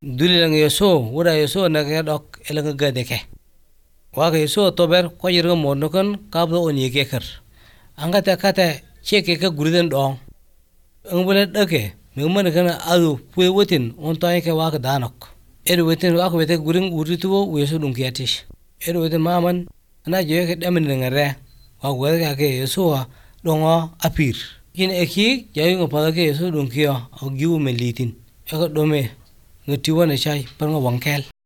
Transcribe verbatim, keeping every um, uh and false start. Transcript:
duli lang yeso wura yeso na ke dok elang gade ke wa ke yeso tober ko yir mo no kan kabdo oni ke kar anga ta kata cheke ka guriden dong ang bole dake me man kana adu pue wetin on ta ke wa ka danok er wetin wa ko wete gurin urituo weso dun kiatish er wetin maman na je ke damin ngare wa go ka ke yeso dongo apir kin eki jayu ngapa ke yeso dun kio o giu melitin e ko dome ngati wona chai par ngo wangkel